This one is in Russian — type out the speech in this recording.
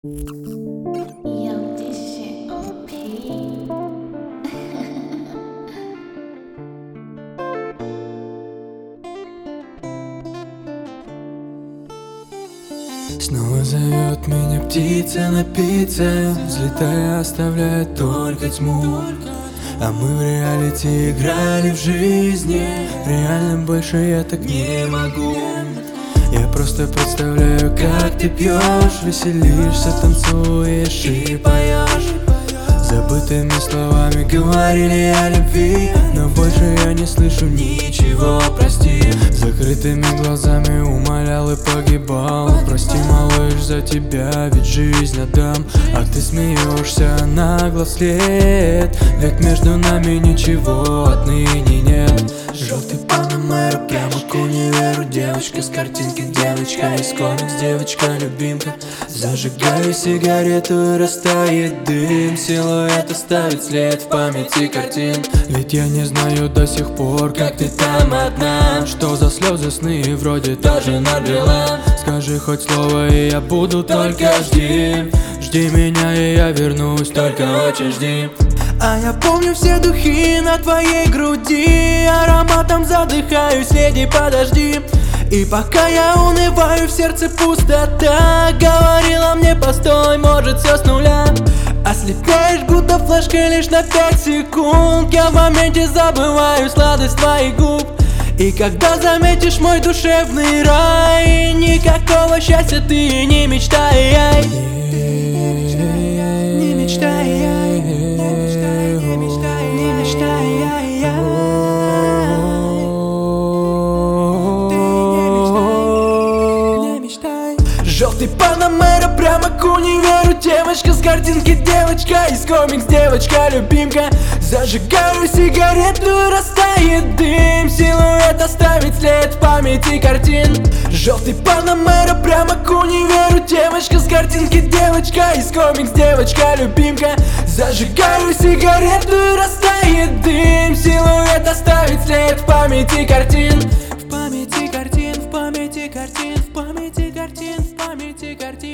Yo, this shit OP. Снова зовет меня птица напиться, взлетая, оставляя только тьму. А мы в реалити играли в жизни, реально больше я так не могу. Я просто представляю, как ты пьешь, веселишься, танцуешь и поешь. Забытыми словами говорили о любви, но больше я не слышу ничего, прости. Закрытыми глазами умолял и погибал. Прости, малыш, за тебя ведь жизнь отдам. А ты смеешься нагло вслед, ведь между нами ничего отныне нет. Желтый панамера прямо к универу, девочка с картинки, девочка из комикс, девочка-любимка. Зажигаю сигарету и растает дым, силуэт оставит след в памяти картин. Ведь я не знаю до сих пор, как ты там одна. Что за слезы, сны, вроде тоже набрела. Скажи хоть слово, и я буду, только жди. Жди меня, и я вернусь, только очень жди. А я помню все духи на твоей груди, ароматом задыхаюсь, леди, подожди. И пока я унываю, в сердце пустота. Говорила мне, постой, может все с нуля. Ослепляешь, будто флешкой лишь на 5 секунд. Я в моменте забываю сладость твоих губ. И когда заметишь мой душевный рай, никакого счастья ты не мечтай. Не мечтай. Желтый панамера прямо к универу, девочка с картинки, девочка из комикс, девочка-любимка. Зажигаю сигарету и растает дым, силуэт оставит след в памяти картин. Желтый панамера прямо к универу, девочка с картинки, девочка из комикс, девочка-любимка. Зажигаю сигарету и растает дым, силуэт оставит след в памяти картин. В памяти картин, в памяти картин, в памяти картин, в памяти картин.